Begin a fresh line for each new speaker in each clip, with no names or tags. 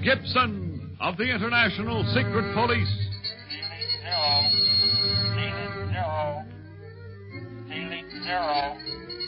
Gibson of the International Secret Police.
Zero.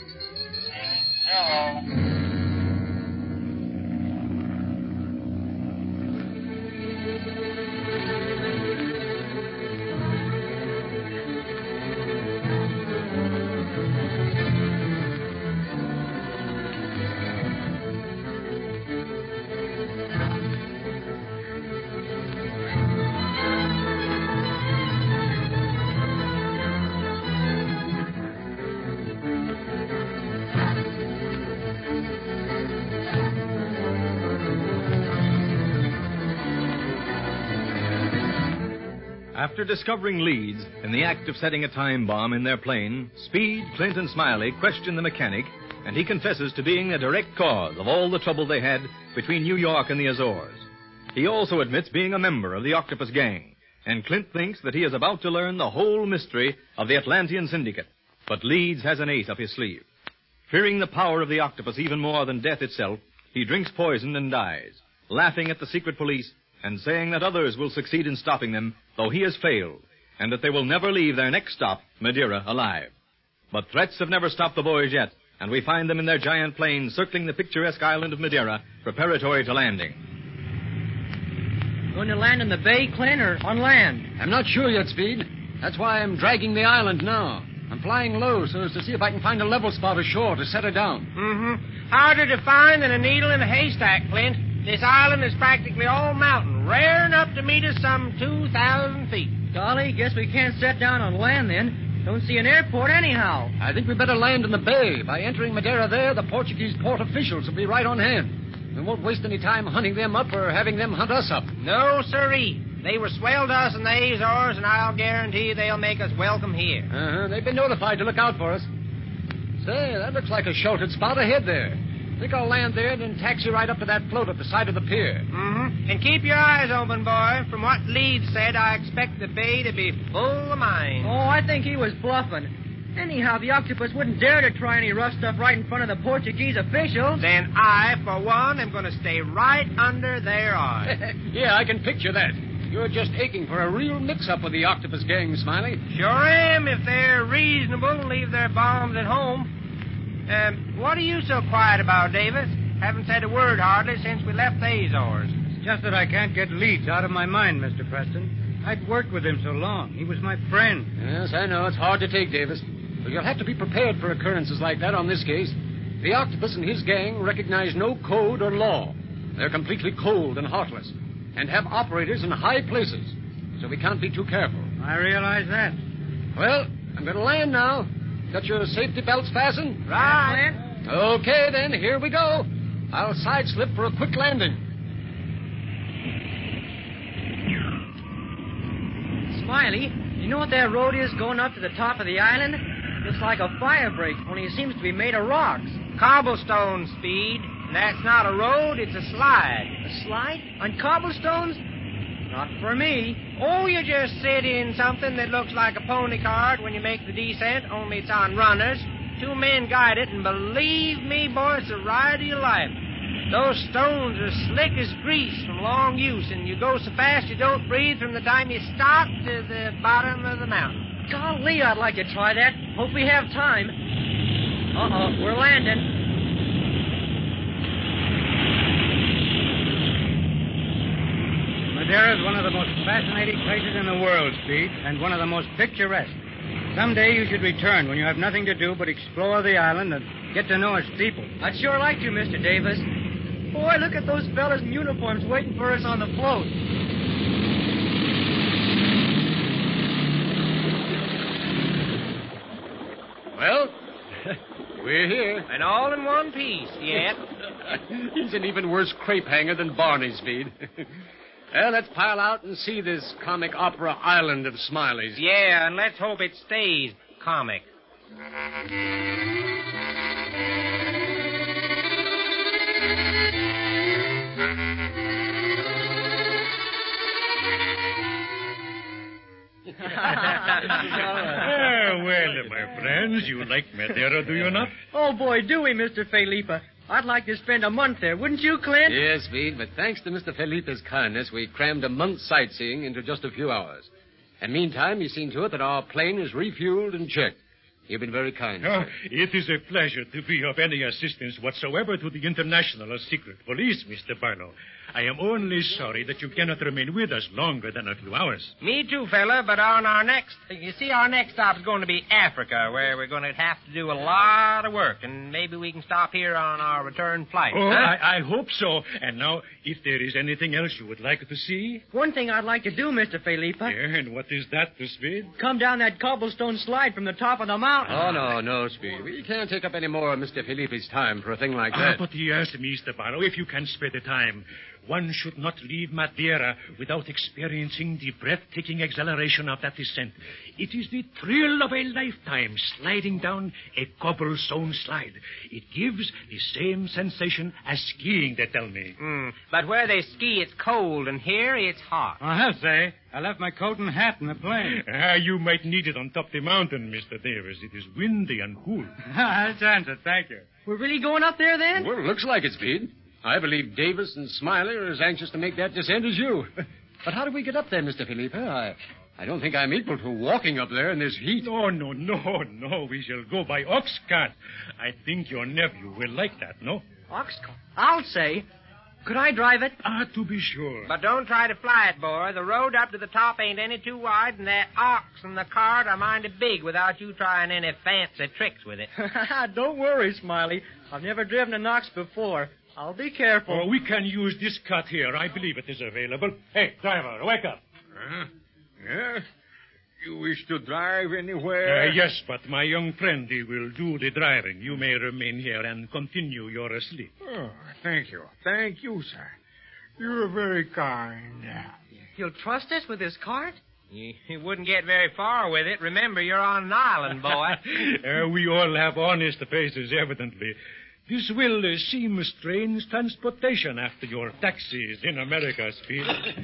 After discovering Leeds in the act of setting a time bomb in their plane, Speed, Clint, and Smiley question the mechanic, and he confesses to being the direct cause of all the trouble they had between New York and the Azores. He also admits being a member of the Octopus Gang, and Clint thinks that he is about to learn the whole mystery of the Atlantean Syndicate. But Leeds has an ace up his sleeve. Fearing the power of the octopus even more than death itself, he drinks poison and dies, laughing at the secret police and saying that others will succeed in stopping them, though he has failed, and that they will never leave their next stop, Madeira, alive. But threats have never stopped the boys yet, and we find them in their giant plane circling the picturesque island of Madeira, preparatory to landing.
Going to land in the bay, Clint, or on land?
I'm not sure yet, Speed. That's why I'm dragging the island now. I'm flying low so as to see if I can find a level spot ashore to set her down.
Mm-hmm. Harder to find than a needle in a haystack, Clint. This island is practically all mountain, rare enough to meet us some 2,000 feet.
Golly, guess we can't set down on land then. Don't see an airport anyhow.
I think we better land in the bay. By entering Madeira there, the Portuguese port officials will be right on hand. We won't waste any time hunting them up or having them hunt us up.
No, sirree. They were swell to us in the Azores, and I'll guarantee they'll make us welcome here.
They've been notified to look out for us. Say, that looks like a sheltered spot ahead there. I think I'll land there and then taxi right up to that float at the side of the pier.
Mm-hmm. And keep your eyes open, boy. From what Leeds said, I expect the bay to be full of mines.
Oh, I think he was bluffing. Anyhow, the octopus wouldn't dare to try any rough stuff right in front of the Portuguese officials.
Then I, for one, am going to stay right under their eyes.
Yeah, I can picture that. You're just aching for a real mix-up with the Octopus Gang, Smiley.
Sure am, if they're reasonable and leave their bombs at home. What are you so quiet about, Davis? Haven't said a word hardly since we left the Azores.
It's just that I can't get Leeds out of my mind, Mr. Preston. I'd worked with him so long. He was my friend.
Yes, I know. It's hard to take, Davis. But you'll have to be prepared for occurrences like that on this case. The Octopus and his gang recognize no code or law. They're completely cold and heartless, and have operators in high places. So we can't be too careful.
I realize that.
Well, I'm going to land now. Got your safety belts fastened?
Right.
Okay, then, here we go. I'll side-slip for a quick landing.
Smiley, you know what that road is going up to the top of the island? It's like a fire break, only it seems to be made of rocks.
Cobblestone, Speed. And that's not a road, it's a slide.
A slide? On cobblestones? Not for me.
Oh, you just sit in something that looks like a pony cart when you make the descent, only it's on runners. 2 men guide it, and believe me, boy, it's a ride of your life. Those stones are slick as grease from long use, and you go so fast you don't breathe from the time you stop to the bottom of the mountain.
Golly, I'd like to try that. Hope we have time. Uh-oh, we're landing.
Madeira is one of the most fascinating places in the world, Speed, and one of the most picturesque. Someday you should return when you have nothing to do but explore the island and get to know its people.
I'd sure like to, Mr. Davis. Boy, look at those fellas in uniforms waiting for us on the float.
Well, we're here.
And all in one piece, yet.
He's an even worse crepe hanger than Barney, Speed. Well, let's pile out and see this comic opera island of Smileys.
Yeah, and let's hope it stays comic.
Well, my friends, you like Madeira, do you not?
Oh, boy, do we, Mr. Felipa. I'd like to spend a month there, wouldn't you, Clint?
Yes, Speed, but thanks to Mr. Felipe's kindness, we crammed a month's sightseeing into just a few hours. And meantime, he's seen to it that our plane is refueled and checked. You've been very kind,
Oh,
sir.
it is a pleasure to be of any assistance whatsoever to the International Secret Police, Mr. Barlow. I am only sorry that you cannot remain with us longer than a few hours.
Me too, fella, but on our next... You see, our next stop is going to be Africa, where we're going to have to do a lot of work, and maybe we can stop here on our return flight.
Oh,
huh?
I hope so. And now, if there is anything else you would like to see?
One thing I'd like to do, Mr. Felipe.
Yeah, and what is that, Speed?
Come down that cobblestone slide from the top of the mountain.
Oh, no, Speed. We can't take up any more of Mr. Felipe's time for a thing like that.
But yes, Mr. Barlow, if you can spare the time. One should not leave Madeira without experiencing the breathtaking exhilaration of that descent. It is the thrill of a lifetime sliding down a cobblestone slide. It gives the same sensation as skiing, they tell me.
But where they ski, it's cold, and here it's hot.
I'll say. I left my coat and hat in the plane.
You might need it on top the mountain, Mr. Davis. It is windy and cool.
I'll chance it, thank you.
We're really going up there, then?
Well, it looks like it, Speed. I believe Davis and Smiley are as anxious to make that descent as you. But how do we get up there, Mr. Felipe? I don't think I'm equal to walking up there in this heat.
No. We shall go by ox cart. I think your nephew will like that, no?
Ox cart. I'll say. Could I drive it?
To be sure.
But don't try to fly it, boy. The road up to the top ain't any too wide, and that ox and the cart are mighty big without you trying any fancy tricks with it.
Don't worry, Smiley. I've never driven an ox before. I'll be careful.
We can use this cart here. I believe it is available. Hey, driver, wake up.
Yeah? You wish to drive anywhere?
Yes, but my young friend, he will do the driving. You may remain here and continue your sleep.
Oh, thank you. Thank you, sir. You're very kind.
You'll trust us with this cart?
You wouldn't get very far with it. Remember, you're on an island, boy.
We all have honest faces, evidently. This will seem strange transportation after your taxis in America, Speed.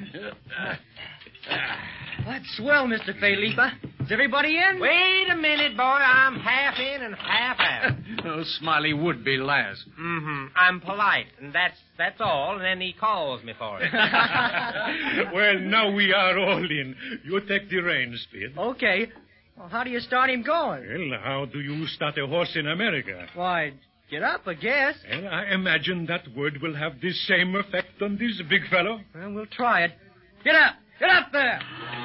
That's swell, Mr. Felipe. Is everybody in?
Wait a minute, boy. I'm half in and half out.
Oh, Smiley would be last.
I'm polite, and that's all, and then he calls me for it.
Well, now we are all in. You take the reins, Speed.
Okay. Well, how do you start him going?
Well, how do you start a horse in America?
Why, get up, I guess.
Well, I imagine that word will have the same effect on this big fellow.
Well, we'll try it. Get up! Get up there!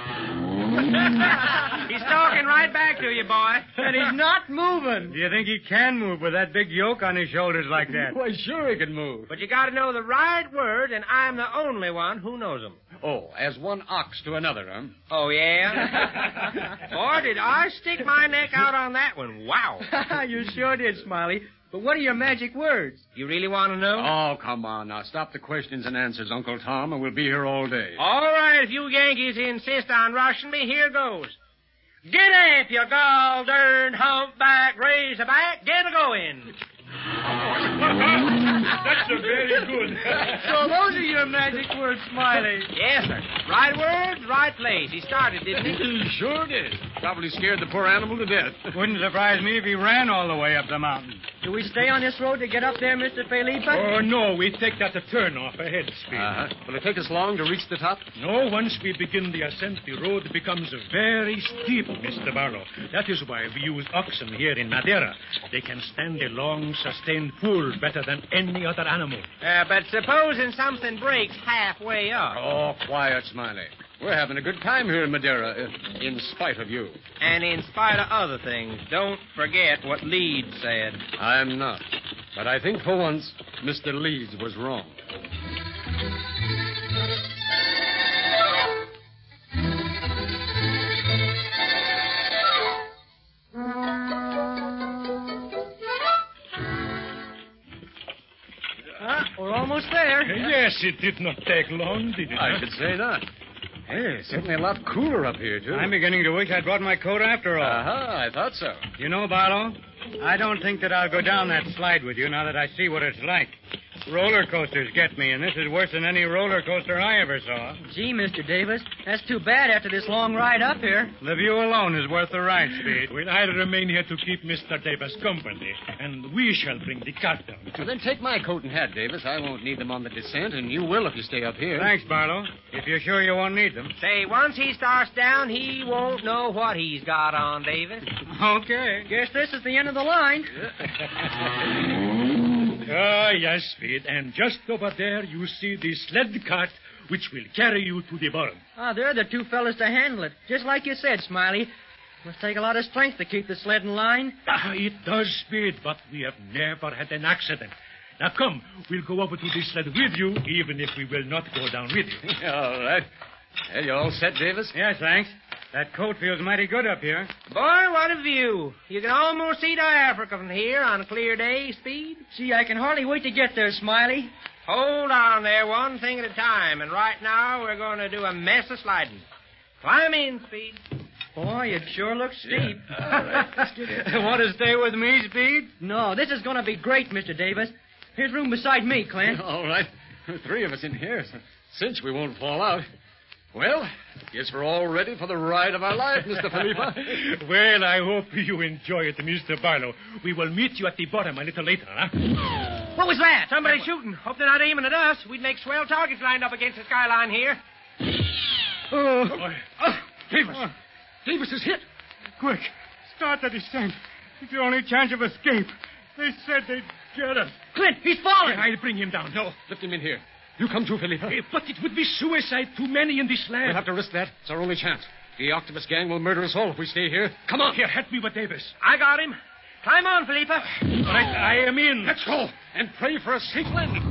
He's talking right back to you, boy.
And he's not moving.
Do you think he can move with that big yoke on his shoulders like that?
Why, sure he can move.
But you got to know the right word, and I'm the only one who knows them.
Oh, as one ox to another, huh?
Oh, yeah? Boy, did I stick my neck out on that one. Wow.
You sure did, Smiley. But what are your magic words?
You really want to know?
Oh, come on. Now, stop the questions and answers, Uncle Tom, and we'll be here all day.
All right, if you Yankees insist on rushing me, here goes. Get up, you gall-darned humpback razorback. Get a-going.
That's a very good.
So those are your magic words, Smiley.
Yes, sir. Right words, right place. He started, didn't he?
He sure did. Probably scared the poor animal to death.
Wouldn't surprise me if he ran all the way up the mountain.
Do we stay on this road to get up there, Mr. Felipe?
Oh, no, we take that a turn off ahead, Speed.
Will it take us long to reach the top?
No, once we begin the ascent, the road becomes very steep, Mr. Barlow. That is why we use oxen here in Madeira. They can stand a long, sustained pull better than any other animal.
But supposing something breaks halfway up.
Oh, quiet, Smiley. We're having a good time here in Madeira, in spite of you.
And in spite of other things, don't forget what Leeds said.
I'm not. But I think for once, Mr. Leeds was wrong.
We're almost there.
Yes, it did not take long, did it?
I should say not. Hey, certainly a lot cooler up here, too.
I'm beginning to wish I'd brought my coat after all.
I thought so.
You know, Barlow, I don't think that I'll go down that slide with you now that I see what it's like. Roller coasters get me, and this is worse than any roller coaster I ever saw.
Gee, Mr. Davis, that's too bad after this long ride up here.
The view alone is worth the ride, Speed.
Well, I'll remain here to keep Mr. Davis company, and we shall bring the cart down.
Well, then take my coat and hat, Davis. I won't need them on the descent, and you will if you stay up here.
Thanks, Barlow. If you're sure you won't need them.
Say, once he starts down, he won't know what he's got on, Davis.
Okay.
Guess this is the end of the line.
Ah, yes, Speed. And just over there, you see the sled cart, which will carry you to the barn.
Ah, they're the two fellas to handle it. Just like you said, Smiley. Must take a lot of strength to keep the sled in line.
Ah, it does, Speed, but we have never had an accident. Now, come, we'll go over to the sled with you, even if we will not go down with you.
All right. Well, you all set, Davis?
Yes, thanks. That coat feels mighty good up here.
Boy, what a view. You can almost see Africa from here on a clear day, Speed.
Gee, I can hardly wait to get there, Smiley.
Hold on there, one thing at a time. And right now, we're going to do a mess of sliding. Climb in, Speed.
Boy, it sure looks steep.
All right, let's get in.
Want to stay with me, Speed?
No, this is going to be great, Mr. Davis. Here's room beside me, Clint.
All right. 3 of us in here. Cinch we won't fall out. Well, guess we're all ready for the ride of our life, Mr. Felipe.
Well, I hope you enjoy it, Mr. Barlow. We will meet you at the bottom a little later, huh?
What was that? Somebody shooting. Hope they're not aiming at us. We'd make swell targets lined up against the skyline here.
Davis. Davis is hit.
Quick, start the descent. It's the only chance of escape. They said they'd get us.
Clint, he's falling.
I'll bring him down. No.
Lift him in here. You come too, Felipe.
But it would be suicide. Too many in this land.
We'll have to risk that. It's our only chance. The octopus gang will murder us all if we stay here. Come on.
Here, help me with Davis.
I got him. Climb on, Felipe.
All right, I am in.
Let's go. And pray for a safe landing.